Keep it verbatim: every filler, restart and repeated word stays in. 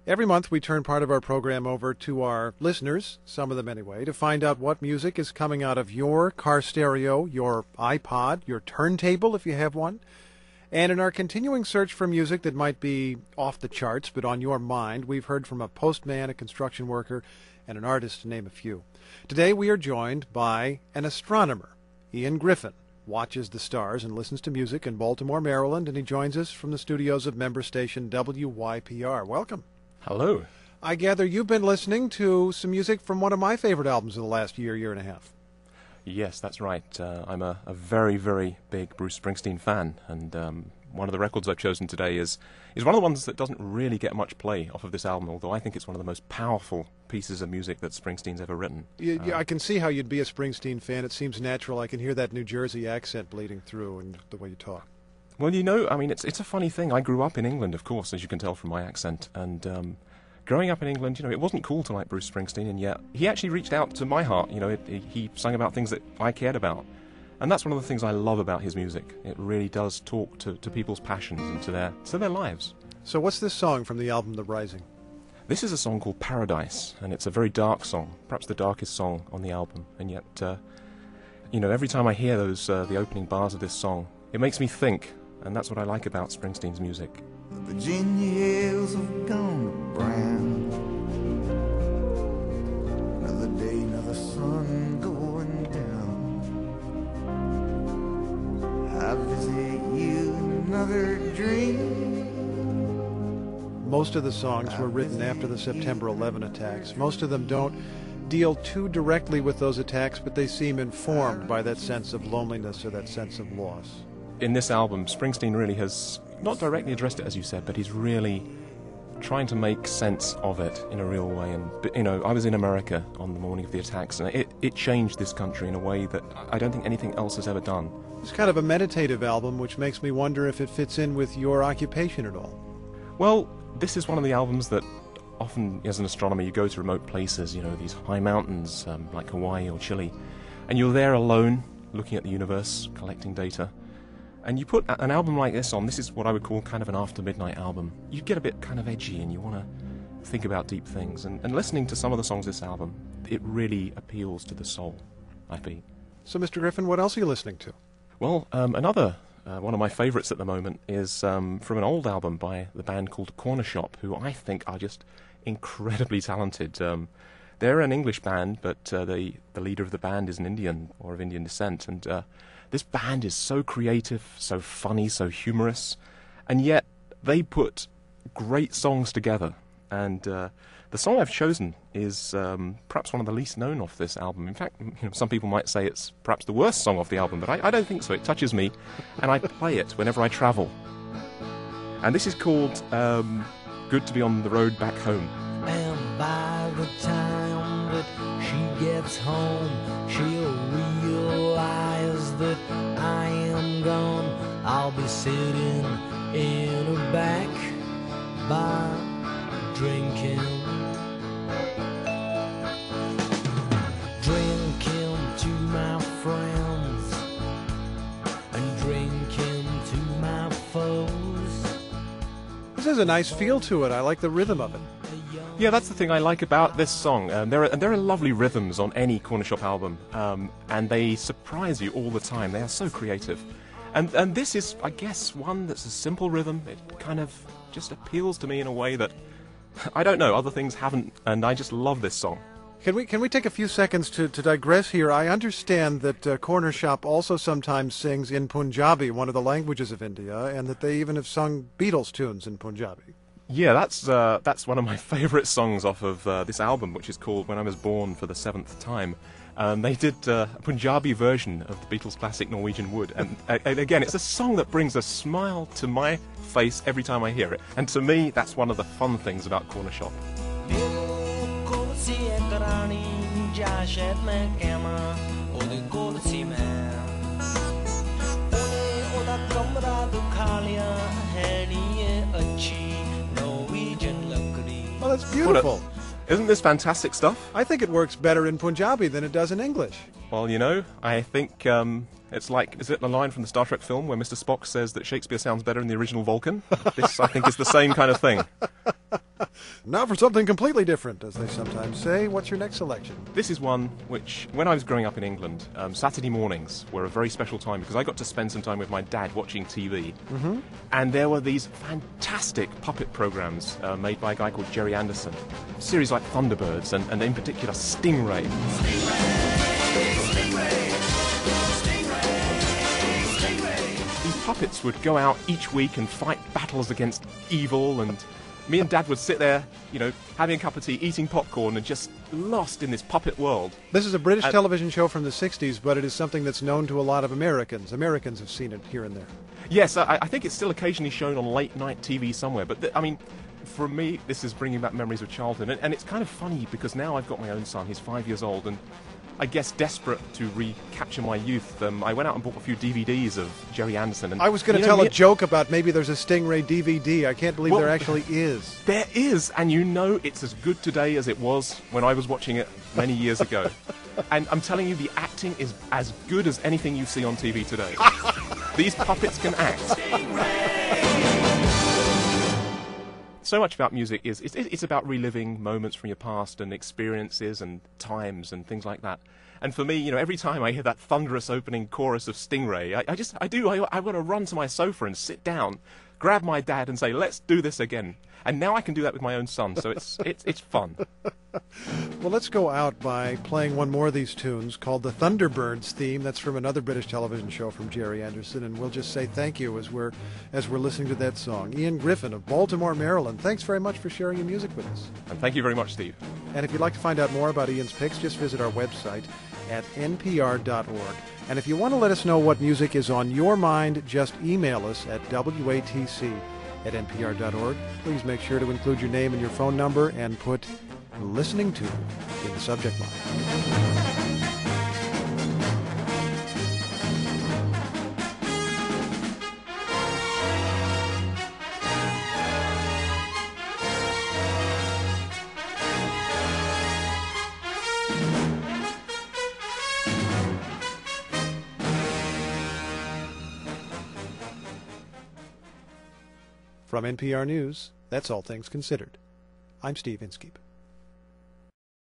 Every month we turn part of our program over to our listeners, some of them anyway, to find out what music is coming out of your car stereo, your iPod, your turntable if you have one. And in our continuing search for music that might be off the charts but on your mind, we've heard from a postman, a construction worker, and an artist, to name a few. Today we are joined by an astronomer. Ian Griffin watches the stars and listens to music in Baltimore, Maryland, and he joins us from the studios of member station W Y P R. Welcome. Hello. I gather you've been listening to some music from one of my favorite albums of the last year, year and a half. Yes, that's right. Uh, I'm a, a very, very big Bruce Springsteen fan, and um, one of the records I've chosen today is, is one of the ones that doesn't really get much play off of this album, although I think it's one of the most powerful pieces of music that Springsteen's ever written. You, uh, I can see how you'd be a Springsteen fan. It seems natural. I can hear that New Jersey accent bleeding through in the way you talk. Well, you know, I mean, it's it's a funny thing. I grew up in England, of course, as you can tell from my accent, and um, growing up in England, you know, it wasn't cool to like Bruce Springsteen, and yet he actually reached out to my heart. You know, it, it, he sang about things that I cared about, and that's one of the things I love about his music. It really does talk to, to people's passions and to their to their lives. So what's this song from the album The Rising? This is a song called Paradise, and it's a very dark song, perhaps the darkest song on the album, and yet, uh, you know, every time I hear those uh, the opening bars of this song, it makes me think, and that's what I like about Springsteen's music. The Virginia hills have gone brown. Another day, another sun going down. I visit you in another dream. Most of the songs were written after the September eleventh attacks. Most of them don't deal too directly with those attacks, but they seem informed by that sense of loneliness or that sense of loss. In this album, Springsteen really has not directly addressed it, as you said, but he's really trying to make sense of it in a real way. And, you know, I was in America on the morning of the attacks, and it, it changed this country in a way that I don't think anything else has ever done. It's kind of a meditative album, which makes me wonder if it fits in with your occupation at all. Well, this is one of the albums that often, as an astronomer, you go to remote places, you know, these high mountains um, like Hawaii or Chile, and you're there alone, looking at the universe, collecting data. And you put an album like this on, this is what I would call kind of an after-midnight album. You get a bit kind of edgy and you want to think about deep things. And, and listening to some of the songs of this album, it really appeals to the soul, I think. So, Mister Griffin, what else are you listening to? Well, um, another, uh, one of my favourites at the moment is um, from an old album by the band called Corner Shop, who I think are just incredibly talented. Um, they're an English band, but uh, the, the leader of the band is an Indian or of Indian descent. And uh, this band is so creative, so funny, so humorous, and yet they put great songs together. And uh, the song I've chosen is um, perhaps one of the least known off this album. In fact, you know, some people might say it's perhaps the worst song off the album, but I, I don't think so. It touches me, and I play it whenever I travel. And this is called um, Good to Be on the Road Back Home. And by the time that she gets home, she'll realize that I am gone. I'll be sitting in her back bar drinking, drinking to my friends and drinking to my foes. This has a nice feel to it. I like the rhythm of it. Yeah, that's the thing I like about this song. Um, there are and there are lovely rhythms on any Corner Shop album, um, and they surprise you all the time. They are so creative, and and this is, I guess, one that's a simple rhythm. It kind of just appeals to me in a way that I don't know other things haven't, and I just love this song. Can we can we take a few seconds to, to digress here? I understand that uh, Corner Shop also sometimes sings in Punjabi, one of the languages of India, and that they even have sung Beatles tunes in Punjabi. Yeah, that's uh, that's one of my favourite songs off of uh, this album, which is called When I Was Born for the Seventh Time. Um, they did uh, a Punjabi version of the Beatles' classic Norwegian Wood, and, uh, and again, it's a song that brings a smile to my face every time I hear it. And to me, that's one of the fun things about Corner Shop. Oh, that's beautiful. Isn't this fantastic stuff? I think it works better in Punjabi than it does in English. Well, you know, I think um, it's like, is it the line from the Star Trek film where Mister Spock says that Shakespeare sounds better in the original Vulcan? This, I think, is the same kind of thing. Now for something completely different, as they sometimes say. What's your next selection? This is one which, when I was growing up in England, um, Saturday mornings were a very special time because I got to spend some time with my dad watching T V. Mm-hmm. And there were these fantastic puppet programs uh, made by a guy called Jerry Anderson. Series like Thunderbirds and, and in particular Stingray. These puppets would go out each week and fight battles against evil, and me and Dad would sit there, you know, having a cup of tea, eating popcorn, and just lost in this puppet world. This is a British Uh, television show from the sixties, but it is something that's known to a lot of Americans. Americans have seen it here and there. Yes, I, I think it's still occasionally shown on late-night T V somewhere, but, th- I mean, for me, this is bringing back memories of childhood, and, and it's kind of funny because now I've got my own son, he's five years old, and I guess desperate to recapture my youth, um, I went out and bought a few D V Ds of Jerry Anderson. And I was going to you know, tell me- a joke about maybe there's a Stingray D V D. I can't believe Well, there actually is. There is, and you know it's as good today as it was when I was watching it many years ago. And I'm telling you, the acting is as good as anything you see on T V today. These puppets can act. So much about music is it's, it's about reliving moments from your past and experiences and times and things like that. And for me, you know, every time I hear that thunderous opening chorus of Stingray, I, I just, I do, I, I want to run to my sofa and sit down, grab my dad and say, let's do this again. And now I can do that with my own son, so it's it's it's fun. Well, let's go out by playing one more of these tunes called the Thunderbirds theme. That's from another British television show from Jerry Anderson, and we'll just say thank you as we're as we're listening to that song. Ian Griffin of Baltimore, Maryland, thanks very much for sharing your music with us. And thank you very much, Steve. And if you'd like to find out more about Ian's picks, just visit our website at n p r dot org. And if you want to let us know what music is on your mind, just email us at w a t c at n p r dot org. Please make sure to include your name and your phone number and put listening to in the subject line. From N P R News, that's All Things Considered. I'm Steve Inskeep.